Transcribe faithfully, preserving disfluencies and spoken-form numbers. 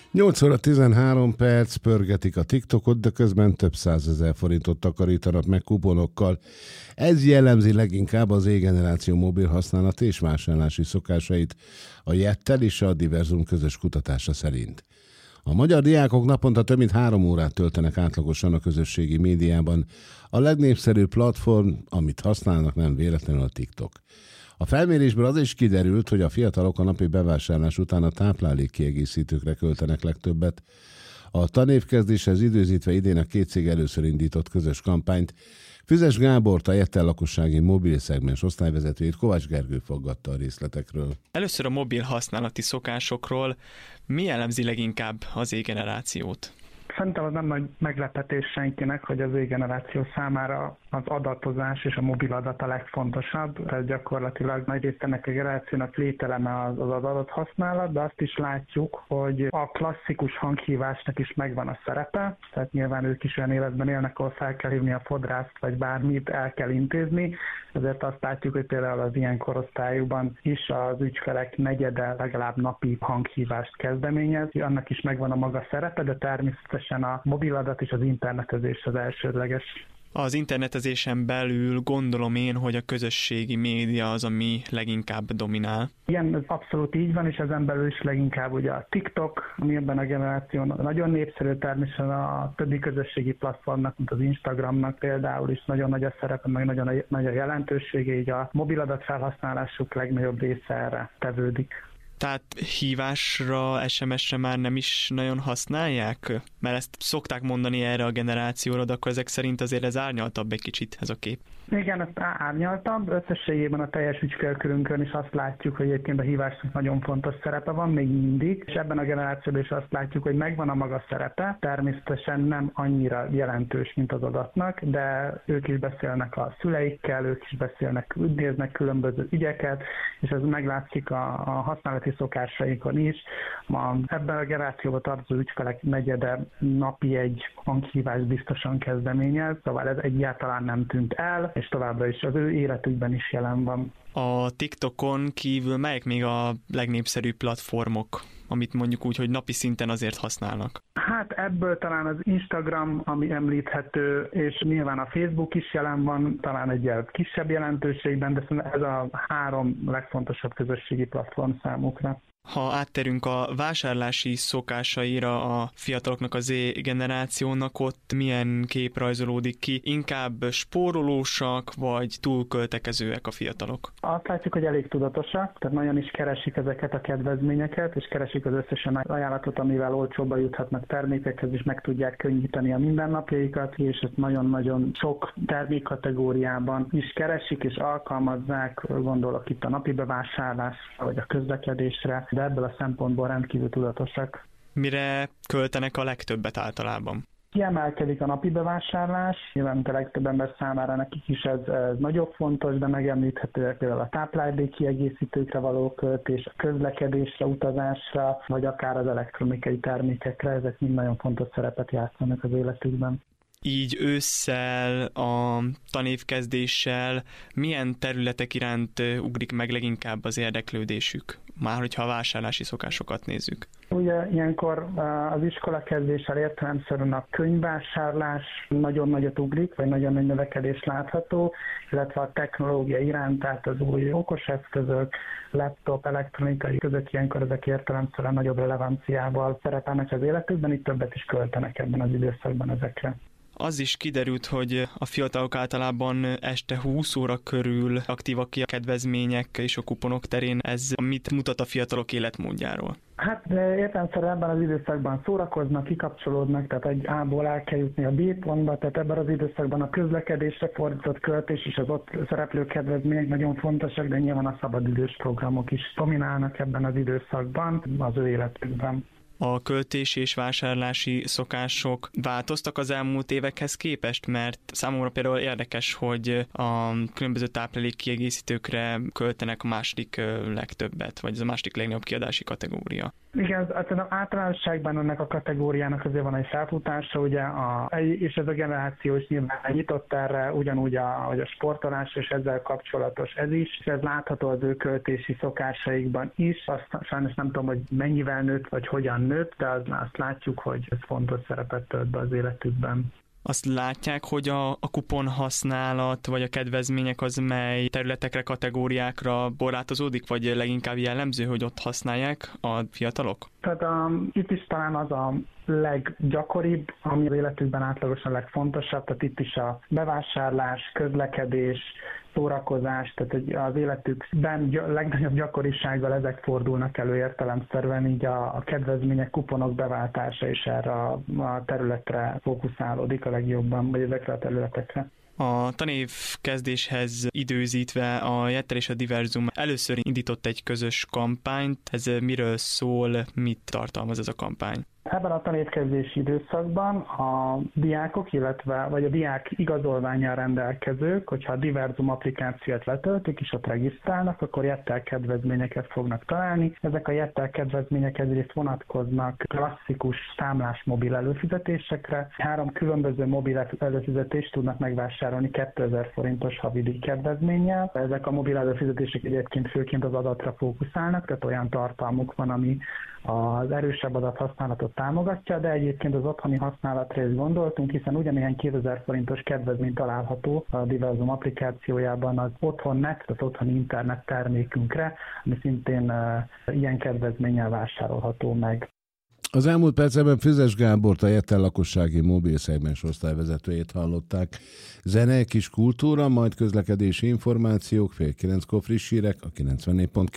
nyolc óra tizenhárom perc, pörgetik a TikTokot, de közben több százezer forintot takarítanak meg kuponokkal. Ez jellemzi leginkább az Z-generáció mobil használati és vásárlási szokásait a Jettel és a Diverzum közös kutatása szerint. A magyar diákok naponta több mint három órát töltenek átlagosan a közösségi médiában. A legnépszerűbb platform, amit használnak, nem véletlenül a TikTok. A felmérésből az is kiderült, hogy a fiatalok a napi bevásárlás után a táplálékkiegészítőkre költenek legtöbbet. A tanévkezdéshez időzítve idén a két cég először indított közös kampányt. Füzes Gábort, a Jettel lakossági mobil szegmens osztályvezetőjét, Kovács Gergő foggatta a részletekről. Először a mobil használati szokásokról. Mi jellemzi leginkább az Z-generációt? Szerintem az nem nagy meglepetés senkinek, hogy az Z-generáció számára az adatozás és a mobil adat a legfontosabb. Tehát gyakorlatilag nagy részt ennek a generációnak lételeme az, az adathasználat, de azt is látjuk, hogy a klasszikus hanghívásnak is megvan a szerepe. Tehát nyilván ők is olyan életben élnek, ahol fel kell hívni a fodrászt, vagy bármit el kell intézni. Ezért azt látjuk, hogy például az ilyen korosztályúban is az ügyfelek negyede legalább napi hanghívást kezdeményez. Annak is megvan a maga szerepe, de természetesen a mobiladat és az internetezés az elsődleges. Az internetezésen belül gondolom én, hogy a közösségi média az, ami leginkább dominál. Igen, ez abszolút így van, és ezen belül is leginkább ugye a TikTok, ami ebben a generáción nagyon népszerű, természetesen a többi közösségi platformnak, mint az Instagramnak például is nagyon nagy a szerepe, meg nagyon nagy a jelentősége, így a mobiladat felhasználásuk legnagyobb része erre tevődik. Tehát hívásra, es em es-re már nem is nagyon használják? Mert ezt szokták mondani erre a generációra, de akkor ezek szerint azért ez árnyaltabb egy kicsit, ez a kép. Igen, ez árnyaltabb. Összességében a teljes ügyfélkörünkön is azt látjuk, hogy egyébként a hívásnak nagyon fontos szerepe van, még mindig, és ebben a generációban is azt látjuk, hogy megvan a maga szerepe, természetesen nem annyira jelentős, mint az adatnak, de ők is beszélnek a szüleikkel, ők is beszélnek, ügynéznek különböző ügyeket, és ez meglátszik a, a használati szokásaikon is. Ma ebben a generációban tartozó ügyfelek negyede napi egy hanghívást biztosan kezdeményez, szóval ez egyáltalán nem tűnt el, és továbbra is az ő életükben is jelen van. A TikTokon kívül melyek még a legnépszerűbb platformok, amit mondjuk úgy, hogy napi szinten azért használnak? Hát ebből talán az Instagram, ami említhető, és nyilván a Facebook is jelen van, talán egy kisebb jelentőségben, de ez a három legfontosabb közösségi platform számukra. Ha átterünk a vásárlási szokásaira a fiataloknak, az Z-generációnak, ott milyen kép rajzolódik ki? Inkább spórolósak, vagy túlköltekezőek a fiatalok? Azt látjuk, hogy elég tudatosak, tehát nagyon is keresik ezeket a kedvezményeket, és keresik az összesen ajánlatot, amivel olcsóbba juthatnak termékekhez, és meg tudják könnyíteni a mindennapjaikat, és ezt nagyon-nagyon sok termékkategóriában is keresik, és alkalmazzák, gondolok itt a napi bevásárlásra, vagy a közlekedésre, de ebből a szempontból rendkívül tudatosak. Mire költenek a legtöbbet általában? Kiemelkedik a napi bevásárlás, nyilván a legtöbb ember számára nekik is ez, ez nagyobb fontos, de megemlíthetőek például a táplálék kiegészítőkre való költés, a közlekedésre, utazásra, vagy akár az elektronikai termékekre, ezek mind nagyon fontos szerepet játszanak az életükben. Így ősszel, a tanévkezdéssel milyen területek iránt ugrik meg leginkább az érdeklődésük, már hogyha a vásárlási szokásokat nézzük? Ugye ilyenkor az iskola kezdéssel értelemszerűen a könyvvásárlás nagyon nagyot ugrik, vagy nagyon nagy növekedés látható, illetve a technológia iránt, tehát az új okos eszközök, laptop, elektronikai között ilyenkor ezek értelemszerűen nagyobb relevanciával szerepelnek az életükben, itt többet is költenek ebben az időszakban ezekre. Az is kiderült, hogy a fiatalok általában este húsz óra körül aktívak ki a kedvezmények és a kuponok terén. Ez mit mutat a fiatalok életmódjáról? Hát értelemszerűen ebben az időszakban szórakoznak, kikapcsolódnak, tehát egy A-ból el kell jutni a B pontba, tehát ebben az időszakban a közlekedésre fordított költés és az ott szereplő kedvezmények nagyon fontosak, de nyilván a szabadidős programok is dominálnak ebben az időszakban az ő életükben. A költési és vásárlási szokások változtak az elmúlt évekhez képest, mert számomra például érdekes, hogy a különböző táplálékkiegészítőkre költenek a második legtöbbet, vagy ez a második legnagyobb kiadási kategória. Igen, az általánosságban ennek a kategóriának azért van egy felfutása, ugye, a, és ez a generáció is nyilván nyitott erre, ugyanúgy a, hogy a sportolás és ezzel kapcsolatos ez is, és ez látható az ő költési szokásaikban is. Azt sajnos nem tudom, hogy mennyivel nőtt, vagy hogyan nőtt, de az, azt látjuk, hogy ez fontos szerepet tölt be az életükben. Azt látják, hogy a, a kupon használat, vagy a kedvezmények az mely területekre, kategóriákra korlátozódik, vagy leginkább jellemző, hogy ott használják a fiatalok? Tehát um, itt is talán az a leggyakoribb, ami az életükben átlagosan legfontosabb, tehát itt is a bevásárlás, közlekedés, szórakozás, tehát az életükben legnagyobb gyakorisággal ezek fordulnak elő értelemszerűen, így a, a kedvezmények, kuponok beváltása is erre a, a területre fókuszálódik a legjobban, vagy ezekre a területekre. A tanév kezdéshez időzítve a Jetter és a Diverzum először indított egy közös kampányt. Ez miről szól, mit tartalmaz ez a kampány? Ebben a tanévkezdési időszakban a diákok, illetve vagy a diák igazolvánnyal rendelkezők, hogyha a Diverzum applikációt letöltik és ott regisztrálnak, akkor Jetter kedvezményeket fognak találni. Ezek a Jetter kedvezmények egyrészt vonatkoznak klasszikus számlás mobil előfizetésekre. Három különböző mobil előfizetést tudnak megvásárolni kétezer forintos havidíj kedvezménnyel. Ezek a mobil előfizetések egyébként főként az adatra fókuszálnak, tehát olyan tartalmuk van, ami az erősebb adathasználatot támogatja, de egyébként az otthoni használatra is gondoltunk, hiszen ugyanilyen kétezer forintos kedvezmény található a Diverzum applikációjában az otthonnet, az otthoni internet termékünkre, ami szintén uh, ilyen kedvezménnyel vásárolható meg. Az elmúlt percben Füzes Gábort, a Jetter lakossági mobil szegmens osztályvezetőjét hallották. Zene, kis kultúra, majd közlekedési információk, fél kilenckor friss hírek a kilencvennégy pont